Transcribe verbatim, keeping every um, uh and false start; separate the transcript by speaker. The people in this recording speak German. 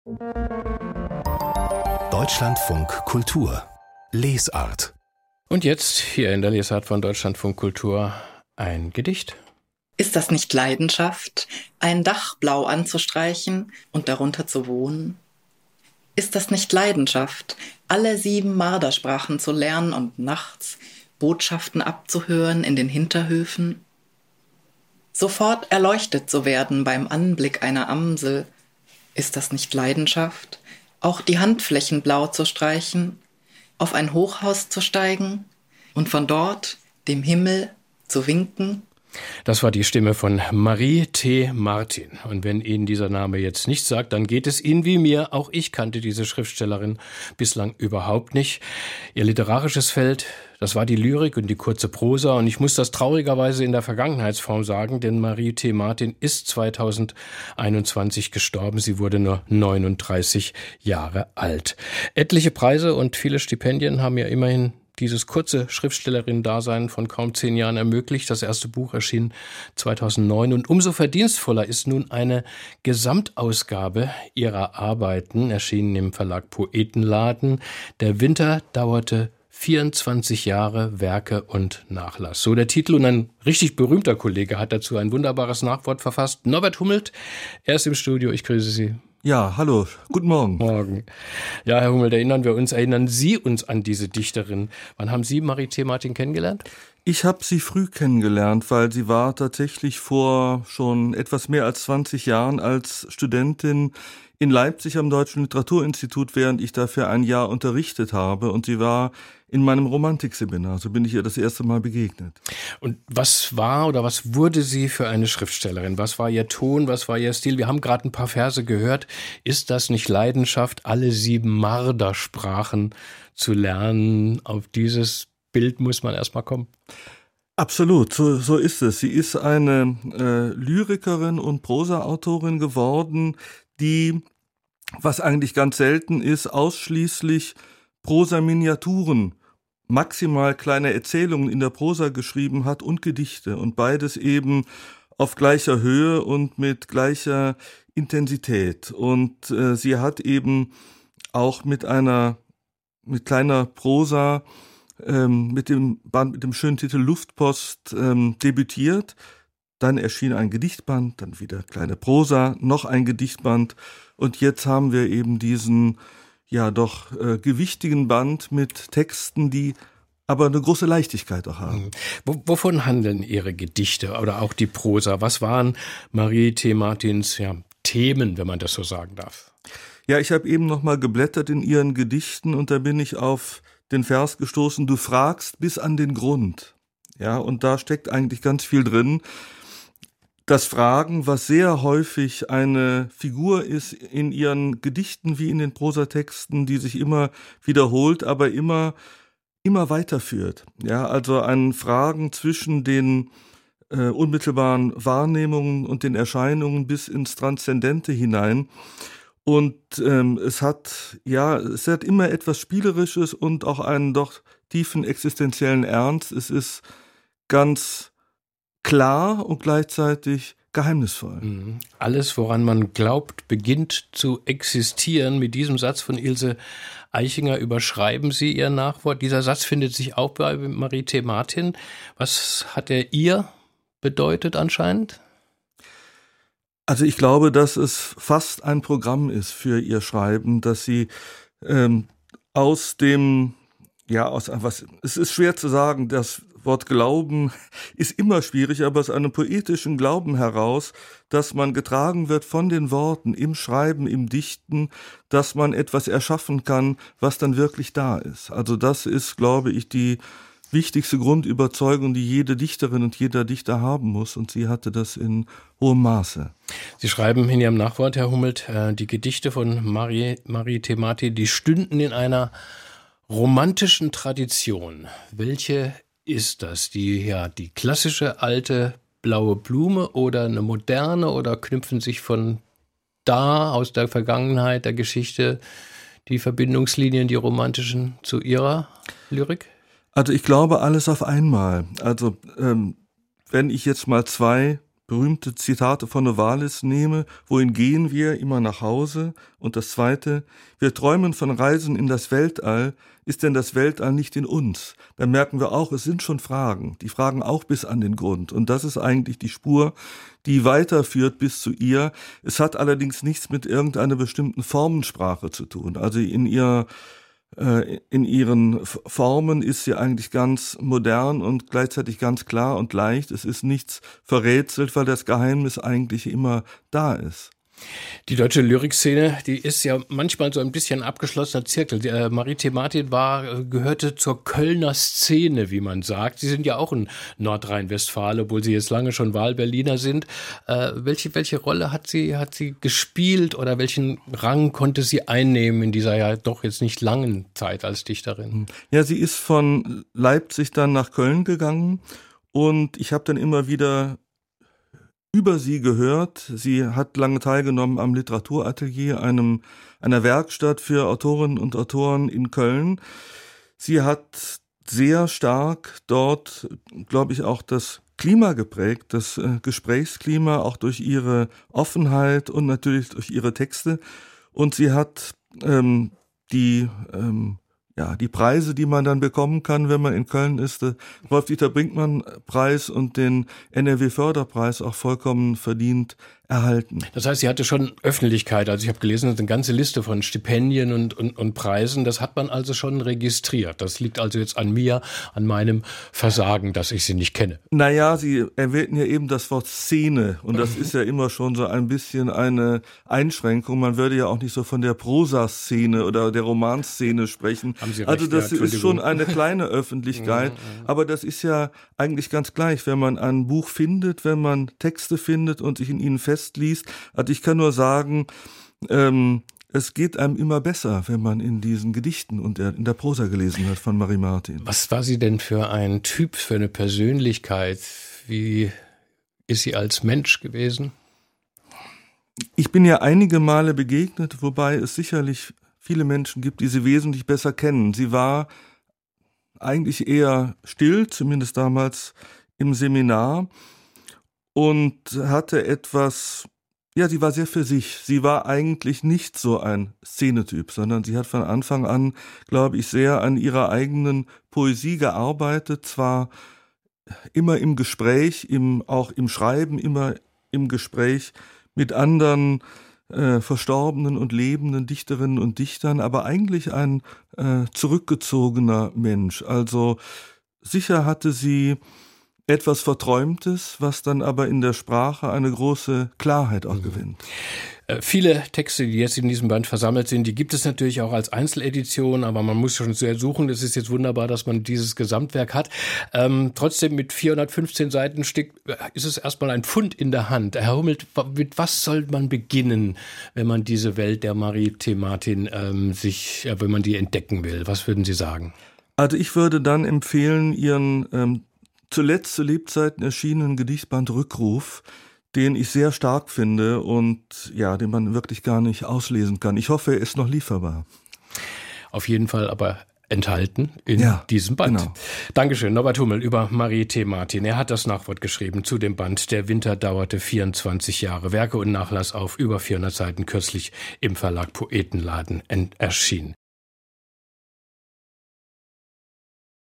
Speaker 1: Deutschlandfunk Kultur Lesart.
Speaker 2: Und jetzt hier in der Lesart von Deutschlandfunk Kultur ein Gedicht.
Speaker 3: Ist das nicht Leidenschaft, ein Dach blau anzustreichen und darunter zu wohnen? Ist das nicht Leidenschaft, alle sieben Mardersprachen zu lernen und nachts Botschaften abzuhören in den Hinterhöfen? Sofort erleuchtet zu werden beim Anblick einer Amsel. Ist das nicht Leidenschaft, auch die Handflächen blau zu streichen, auf ein Hochhaus zu steigen und von dort dem Himmel zu winken?
Speaker 2: Das war die Stimme von Marie T. Martin. Und wenn Ihnen dieser Name jetzt nichts sagt, dann geht es Ihnen wie mir. Auch ich kannte diese Schriftstellerin bislang überhaupt nicht. Ihr literarisches Feld, das war die Lyrik und die kurze Prosa. Und ich muss das traurigerweise in der Vergangenheitsform sagen, denn Marie T. Martin ist zweitausendeinundzwanzig gestorben. Sie wurde nur neununddreißig Jahre alt. Etliche Preise und viele Stipendien haben ja immerhin dieses kurze Schriftstellerin-Dasein von kaum zehn Jahren ermöglicht. Das erste Buch erschien zweitausendneun und umso verdienstvoller ist nun eine Gesamtausgabe ihrer Arbeiten, erschienen im Verlag Poetenladen. Der Winter dauerte vierundzwanzig Jahre, Werke und Nachlass. So der Titel, und ein richtig berühmter Kollege hat dazu ein wunderbares Nachwort verfasst. Norbert Hummelt, er ist im Studio, ich grüße Sie.
Speaker 4: Ja, hallo, guten Morgen.
Speaker 2: Morgen. Ja, Herr Hummelt, erinnern wir uns, erinnern Sie uns an diese Dichterin. Wann haben Sie Marie T. Martin kennengelernt?
Speaker 4: Ich habe sie früh kennengelernt, weil sie war tatsächlich vor schon etwas mehr als zwanzig Jahren als Studentin in Leipzig am Deutschen Literaturinstitut, während ich dafür ein Jahr unterrichtet habe. Und sie war in meinem Romantikseminar. So bin ich ihr das erste Mal begegnet.
Speaker 2: Und was war oder was wurde sie für eine Schriftstellerin? Was war ihr Ton, was war ihr Stil? Wir haben gerade ein paar Verse gehört. Ist das nicht Leidenschaft, alle sieben Mardersprachen zu lernen? Auf dieses Bild muss man erstmal kommen.
Speaker 4: Absolut, so, so ist es. Sie ist eine äh, Lyrikerin und Prosaautorin geworden, die, was eigentlich ganz selten ist, ausschließlich Prosa-Miniaturen, maximal kleine Erzählungen in der Prosa geschrieben hat und Gedichte, und beides eben auf gleicher Höhe und mit gleicher Intensität. Und äh, sie hat eben auch mit einer mit kleiner Prosa ähm, mit dem Band mit dem schönen Titel Luftpost ähm, debütiert. Dann erschien ein Gedichtband, dann wieder kleine Prosa, noch ein Gedichtband, und jetzt haben wir eben diesen ja doch äh, gewichtigen Band mit Texten, die aber eine große Leichtigkeit auch haben.
Speaker 2: W- wovon handeln Ihre Gedichte oder auch die Prosa? Was waren Marie T. Martins ja, Themen, wenn man das so sagen darf?
Speaker 4: Ja, ich habe eben noch mal geblättert in ihren Gedichten und da bin ich auf den Vers gestoßen: Du fragst bis an den Grund. Ja, und da steckt eigentlich ganz viel drin. Das Fragen, was sehr häufig eine Figur ist in ihren Gedichten wie in den Prosatexten, die sich immer wiederholt, aber immer, immer weiterführt. Ja, also ein Fragen zwischen den äh, unmittelbaren Wahrnehmungen und den Erscheinungen bis ins Transzendente hinein. Und ähm, es hat, ja, es hat immer etwas Spielerisches und auch einen doch tiefen existenziellen Ernst. Es ist ganz klar und gleichzeitig geheimnisvoll.
Speaker 2: Alles, woran man glaubt, beginnt zu existieren. Mit diesem Satz von Ilse Aichinger überschreiben Sie Ihr Nachwort. Dieser Satz findet sich auch bei Marie T. Martin. Was hat er ihr bedeutet anscheinend?
Speaker 4: Also ich glaube, dass es fast ein Programm ist für ihr Schreiben, dass sie ähm, aus dem, ja, aus was, es ist schwer zu sagen, das Wort Glauben ist immer schwierig, aber aus einem poetischen Glauben heraus, dass man getragen wird von den Worten im Schreiben, im Dichten, dass man etwas erschaffen kann, was dann wirklich da ist. Also das ist, glaube ich, die wichtigste Grundüberzeugung, die jede Dichterin und jeder Dichter haben muss, und sie hatte das in hohem Maße.
Speaker 2: Sie schreiben in Ihrem Nachwort, Herr Hummelt, die Gedichte von Marie, Marie T. Martin, die stünden in einer romantischen Tradition. Welche ist das? Die, ja, die klassische alte blaue Blume oder eine moderne, oder knüpfen sich von da aus der Vergangenheit, der Geschichte, die Verbindungslinien, die romantischen, zu Ihrer Lyrik?
Speaker 4: Also ich glaube alles auf einmal. Also ähm, wenn ich jetzt mal zwei berühmte Zitate von Novalis nehme, wohin gehen wir? Immer nach Hause. Und das zweite, wir träumen von Reisen in das Weltall. Ist denn das Weltall nicht in uns? Dann merken wir auch, es sind schon Fragen. Die fragen auch bis an den Grund. Und das ist eigentlich die Spur, die weiterführt bis zu ihr. Es hat allerdings nichts mit irgendeiner bestimmten Formensprache zu tun. Also in ihr In ihren Formen ist sie eigentlich ganz modern und gleichzeitig ganz klar und leicht. Es ist nichts verrätselt, weil das Geheimnis eigentlich immer da ist.
Speaker 2: Die deutsche Lyrikszene, die ist ja manchmal so ein bisschen ein abgeschlossener Zirkel. Die, äh, Marie T. Martin war, gehörte zur Kölner Szene, wie man sagt. Sie sind ja auch in Nordrhein-Westfalen, obwohl Sie jetzt lange schon Wahlberliner sind. Äh, welche, welche Rolle hat sie, hat sie gespielt oder welchen Rang konnte sie einnehmen in dieser ja doch jetzt nicht langen Zeit als Dichterin?
Speaker 4: Ja, sie ist von Leipzig dann nach Köln gegangen und ich habe dann immer wieder über sie gehört. Sie hat lange teilgenommen am Literaturatelier, einem, einer Werkstatt für Autorinnen und Autoren in Köln. Sie hat sehr stark dort, glaube ich, auch das Klima geprägt, das äh, Gesprächsklima, auch durch ihre Offenheit und natürlich durch ihre Texte. Und sie hat ähm, die ähm, Ja, die Preise, die man dann bekommen kann, wenn man in Köln ist, der Wolf-Dieter-Brinkmann-Preis und den N R W-Förderpreis auch vollkommen verdient erhalten.
Speaker 2: Das heißt, sie hatte schon Öffentlichkeit. Also ich habe gelesen, eine ganze Liste von Stipendien und, und, und Preisen. Das hat man also schon registriert. Das liegt also jetzt an mir, an meinem Versagen, dass ich sie nicht kenne.
Speaker 4: Naja, Sie erwähnten ja eben das Wort Szene und das ist ja immer schon so ein bisschen eine Einschränkung. Man würde ja auch nicht so von der Prosa-Szene oder der Romanszene sprechen.
Speaker 2: Haben Sie recht,
Speaker 4: also das
Speaker 2: ja,
Speaker 4: ist schon eine kleine Öffentlichkeit, aber das ist ja eigentlich ganz gleich, wenn man ein Buch findet, wenn man Texte findet und sich in ihnen festliest. Also ich kann nur sagen, ähm, es geht einem immer besser, wenn man in diesen Gedichten und in der Prosa gelesen hat von Marie Martin.
Speaker 2: Was war sie denn für ein Typ, für eine Persönlichkeit? Wie ist sie als Mensch gewesen?
Speaker 4: Ich bin ja einige Male begegnet, wobei es sicherlich viele Menschen gibt, die sie wesentlich besser kennen. Sie war eigentlich eher still, zumindest damals im Seminar, und hatte etwas, ja, sie war sehr für sich. Sie war eigentlich nicht so ein Szenetyp, sondern sie hat von Anfang an, glaube ich, sehr an ihrer eigenen Poesie gearbeitet, zwar immer im Gespräch, im, auch im Schreiben, immer im Gespräch mit anderen äh, verstorbenen und lebenden Dichterinnen und Dichtern, aber eigentlich ein äh, zurückgezogener Mensch. Also sicher hatte sie etwas Verträumtes, was dann aber in der Sprache eine große Klarheit auch gewinnt.
Speaker 2: Äh, viele Texte, die jetzt in diesem Band versammelt sind, die gibt es natürlich auch als Einzeledition, aber man muss schon sehr suchen. Das ist jetzt wunderbar, dass man dieses Gesamtwerk hat. Ähm, trotzdem mit vierhundertfünfzehn Seiten Stück ist es erstmal ein Pfund in der Hand. Herr Hummelt, mit was soll man beginnen, wenn man diese Welt der Marie T. Martin ähm, sich, ja, wenn man die entdecken will? Was würden Sie sagen?
Speaker 4: Also ich würde dann empfehlen, Ihren ähm, zuletzt zu Lebzeiten erschienenen Gedichtband Rückruf, den ich sehr stark finde und ja, den man wirklich gar nicht auslesen kann. Ich hoffe, er ist noch lieferbar.
Speaker 2: Auf jeden Fall aber enthalten in
Speaker 4: ja,
Speaker 2: diesem Band.
Speaker 4: Genau.
Speaker 2: Dankeschön, Norbert Hummel über Marie T. Martin. Er hat das Nachwort geschrieben zu dem Band. Der Winter dauerte vierundzwanzig Jahre. Werke und Nachlass auf über vierhundert Seiten, kürzlich im Verlag Poetenladen erschienen.